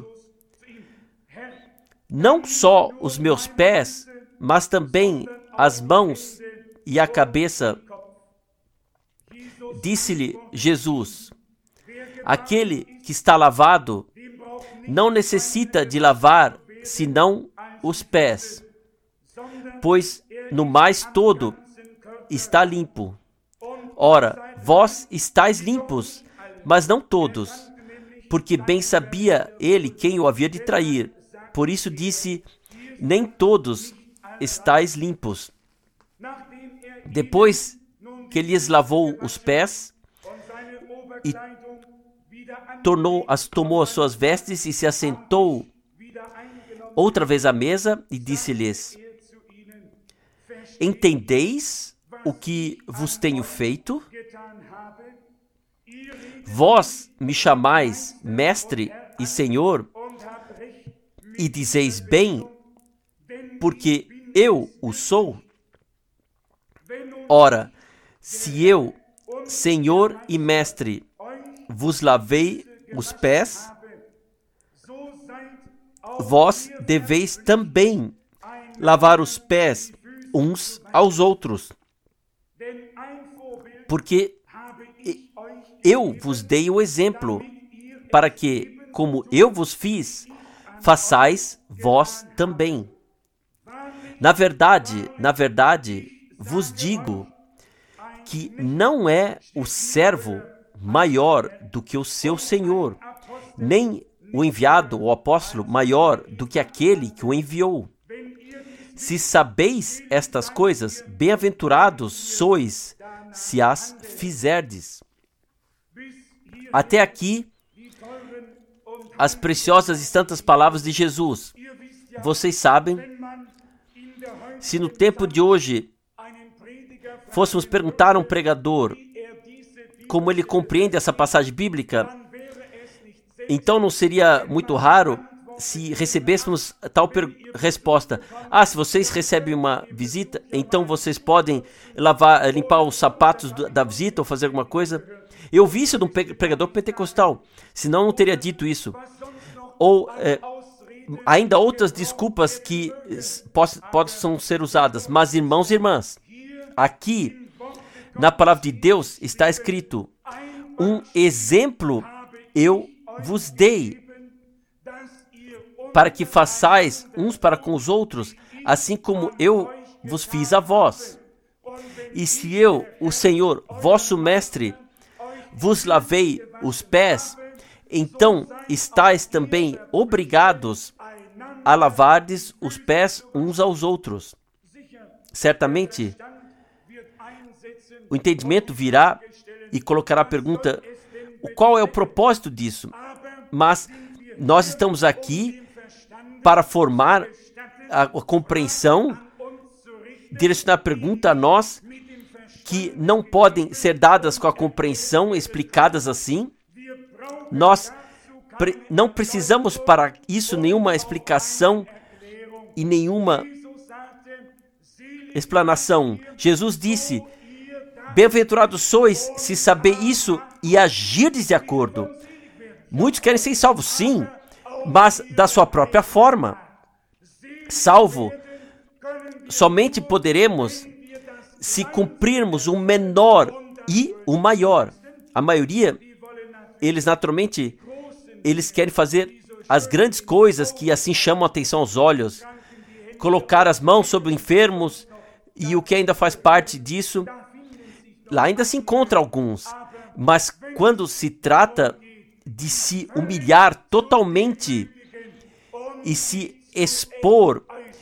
não só os meus pés, mas também as mãos e a cabeça. Disse-lhe Jesus, aquele que está lavado não necessita de lavar senão os pés, pois no mais todo está limpo. Ora, vós estáis limpos, mas não todos, porque bem sabia ele quem o havia de trair. Por isso disse, nem todos estáis limpos. Depois que lhes lavou os pés e tornou as, tomou as suas vestes e se assentou outra vez à mesa e disse-lhes, entendeis o que vos tenho feito? Vós me chamais mestre e senhor e dizeis bem, porque eu o sou? Ora, se eu, senhor e mestre, vos lavei os pés, vós deveis também lavar os pés uns aos outros. porque eu vos dei o exemplo, para que, como eu vos fiz, façais vós também. Na verdade, na verdade, vos digo que não é o servo maior do que o seu senhor, nem o enviado, o apóstolo, maior do que aquele que o enviou. Se sabeis estas coisas, bem-aventurados sois se as fizerdes. Até aqui, as preciosas e santas palavras de Jesus. Vocês sabem, se no tempo de hoje fôssemos perguntar a um pregador como ele compreende essa passagem bíblica, então não seria muito raro se recebêssemos tal resposta. Ah, se vocês recebem uma visita, então vocês podem lavar, limpar os sapatos da visita ou fazer alguma coisa. Eu vi isso de um pregador pentecostal, senão não teria dito isso. Ou é, ainda outras desculpas que poss- possam ser usadas. Mas, irmãos e irmãs, aqui na palavra de Deus está escrito: um exemplo eu vos dei, para que façais uns para com os outros, assim como eu vos fiz a vós. E se eu, o Senhor, vosso mestre, vos lavei os pés, então estáis também obrigados a lavardes os pés uns aos outros. Certamente, o entendimento virá e colocará a pergunta: qual é o propósito disso? Mas nós estamos aqui para formar a, a compreensão, direcionar a pergunta a nós, que não podem ser dadas com a compreensão, explicadas assim. Nós pre- não precisamos para isso nenhuma explicação e nenhuma explanação. Jesus disse: bem-aventurados sois se saber isso e agirdes de acordo. Muitos querem ser salvos, sim, mas da sua própria forma. Salvo somente poderemos se cumprirmos o menor e o maior. A maioria, eles naturalmente, eles querem fazer as grandes coisas que assim chamam a atenção aos olhos, colocar as mãos sobre os enfermos, e o que ainda faz parte disso, lá ainda se encontra alguns, mas quando se trata de se humilhar totalmente e se expor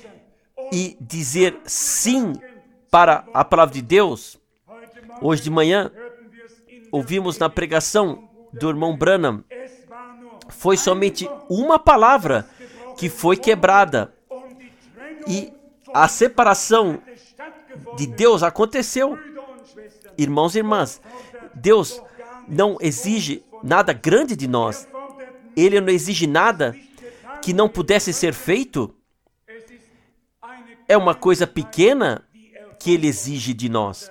e dizer sim para a palavra de Deus. Hoje de manhã ouvimos na pregação do irmão Branham, foi somente uma palavra que foi quebrada e a separação de Deus aconteceu. Irmãos e irmãs, Deus não exige nada grande de nós. Ele não exige nada que não pudesse ser feito. É uma coisa pequena que Ele exige de nós.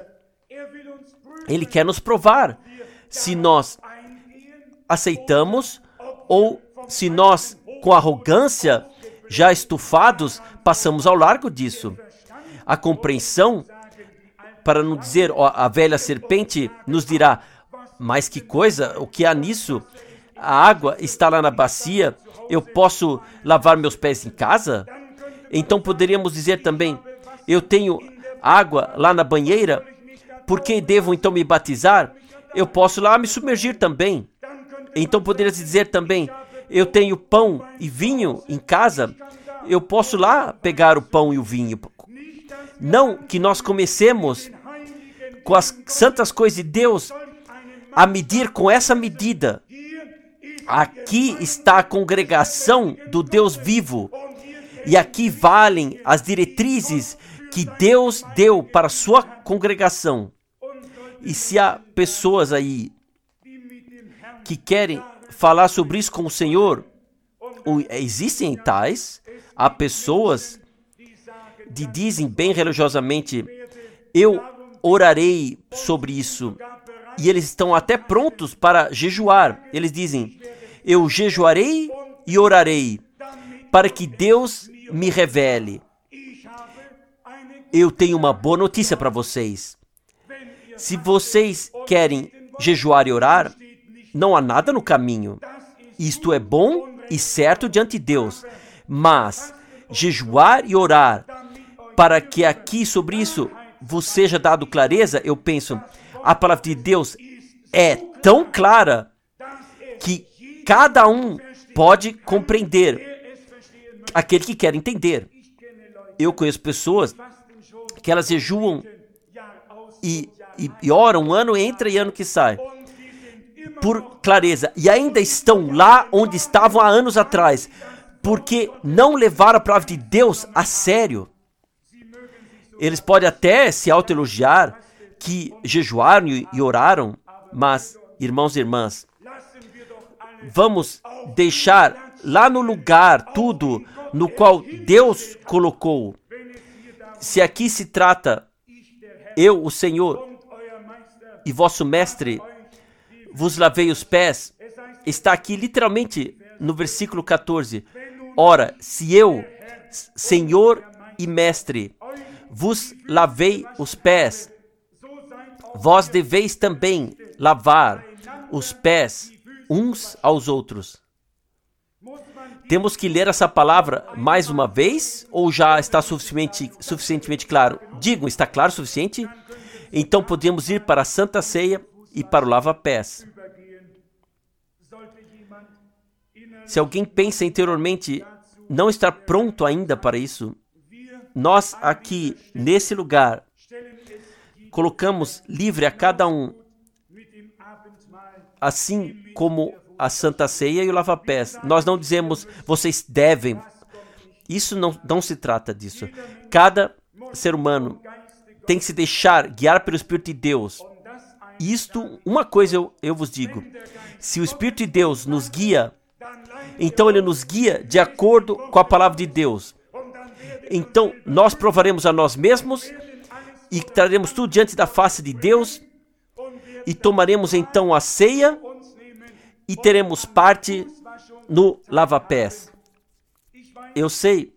Ele quer nos provar se nós aceitamos ou se nós, com arrogância, já estufados, passamos ao largo disso. A compreensão, para não dizer ó, a velha serpente, nos dirá: mas que coisa, o que há nisso? A água está lá na bacia, eu posso lavar meus pés em casa? Então poderíamos dizer também: eu tenho água lá na banheira, por que devo então me batizar? Eu posso lá me submergir também. Então poderíamos dizer também: eu tenho pão e vinho em casa, eu posso lá pegar o pão e o vinho. Não que nós comecemos com as santas coisas de Deus a medir com essa medida. Aqui está a congregação do Deus vivo, e aqui valem as diretrizes que Deus deu para a sua congregação. E se há pessoas aí que querem falar sobre isso com o Senhor, existem tais, há pessoas que dizem bem religiosamente: eu orarei sobre isso. E eles estão até prontos para jejuar. Eles dizem: eu jejuarei e orarei para que Deus me revele. Eu tenho uma boa notícia para vocês. Se vocês querem jejuar e orar, não há nada no caminho. Isto é bom e certo diante de Deus. Mas jejuar e orar para que aqui sobre isso vos seja dado clareza, eu penso, a palavra de Deus é tão clara que cada um pode compreender, aquele que quer entender. Eu conheço pessoas que elas jejuam e, e, e oram, um ano entra e ano que sai, por clareza, e ainda estão lá onde estavam há anos atrás, porque não levaram a palavra de Deus a sério. Eles podem até se autoelogiar que jejuaram e oraram, mas, irmãos e irmãs, vamos deixar lá no lugar tudo no qual Deus colocou. Se aqui se trata, eu, o Senhor, e vosso mestre, vos lavei os pés, está aqui literalmente no versículo quatorze. Ora, se eu, Senhor e mestre, vos lavei os pés, vós deveis também lavar os pés uns aos outros. Temos que ler essa palavra mais uma vez ou já está suficientemente, suficientemente claro? Digo, está claro o suficiente? Então podemos ir para a Santa Ceia e para o lava-pés. Se alguém pensa interiormente não estar pronto ainda para isso, nós aqui, nesse lugar, colocamos livre a cada um, assim como a Santa Ceia e o lava-pés. Nós não dizemos, vocês devem. Isso não, não se trata disso. Cada ser humano tem que se deixar guiar pelo Espírito de Deus. Isto, uma coisa eu, eu vos digo. Se o Espírito de Deus nos guia, então ele nos guia de acordo com a palavra de Deus. Então, nós provaremos a nós mesmos e traremos tudo diante da face de Deus e tomaremos então a ceia e teremos parte no lava-pés. Eu sei,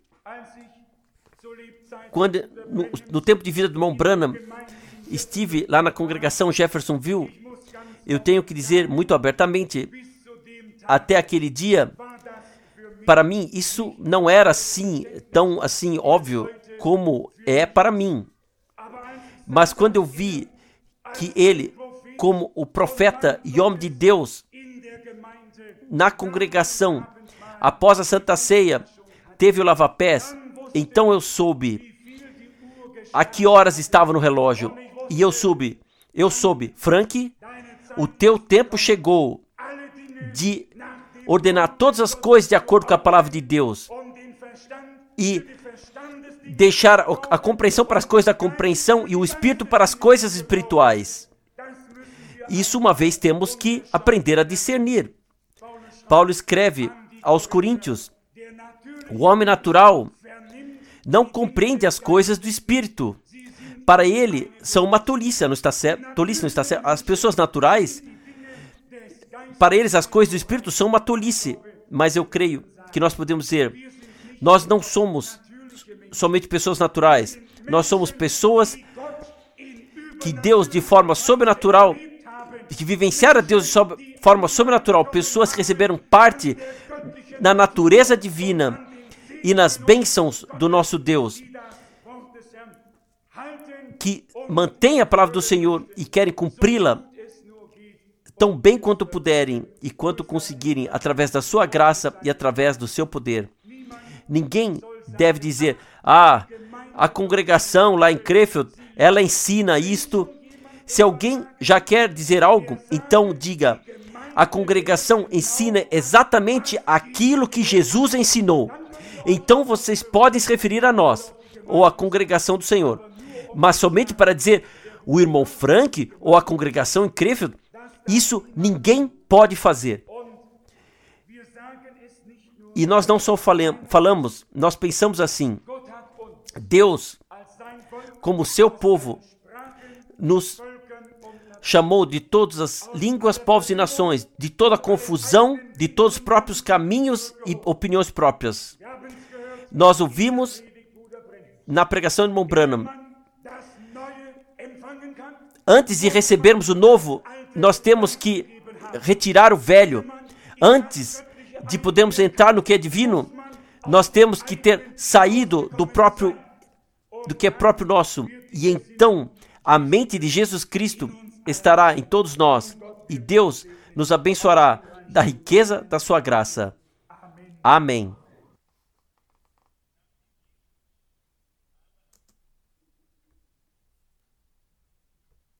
quando no, no tempo de vida do irmão Branham, estive lá na congregação Jeffersonville, eu tenho que dizer muito abertamente, até aquele dia, para mim, isso não era assim, tão assim óbvio como é para mim. Mas quando eu vi que ele, como o profeta e homem de Deus, na congregação, após a Santa Ceia, teve o lava-pés, então eu soube a que horas estava no relógio. E eu soube, eu soube, Frank, o teu tempo chegou de ordenar todas as coisas de acordo com a palavra de Deus e deixar a compreensão para as coisas da compreensão e o espírito para as coisas espirituais. Isso uma vez temos que aprender a discernir. Paulo escreve aos Coríntios, o homem natural não compreende as coisas do espírito. Para ele, são uma tolice, não está certo? Tolice, não está certo? As pessoas naturais, para eles as coisas do espírito são uma tolice. Mas eu creio que nós podemos dizer, nós não somos somente pessoas naturais. Nós somos pessoas que Deus, de forma sobrenatural, que vivenciaram a Deus de forma sobrenatural, pessoas que receberam parte na natureza divina e nas bênçãos do nosso Deus, que mantêm a palavra do Senhor e querem cumpri-la tão bem quanto puderem e quanto conseguirem, através da sua graça e através do seu poder. Ninguém deve dizer, ah, a congregação lá em Krefeld, ela ensina isto. Se alguém já quer dizer algo, então diga, a congregação ensina exatamente aquilo que Jesus ensinou. Então vocês podem se referir a nós, ou a congregação do Senhor. Mas somente para dizer, o irmão Frank, ou a congregação em Krefeld, isso ninguém pode fazer. E nós não só falamos, nós pensamos assim, Deus, como seu povo, nos chamou de todas as línguas, povos e nações, de toda a confusão, de todos os próprios caminhos e opiniões próprias. Nós ouvimos na pregação de irmão Branham, Antes de recebermos o novo, nós temos que retirar o velho. Antes de podermos entrar no que é divino, nós temos que ter saído do próprio, do que é próprio nosso. E então, a mente de Jesus Cristo estará em todos nós. E Deus nos abençoará da riqueza da sua graça. Amém.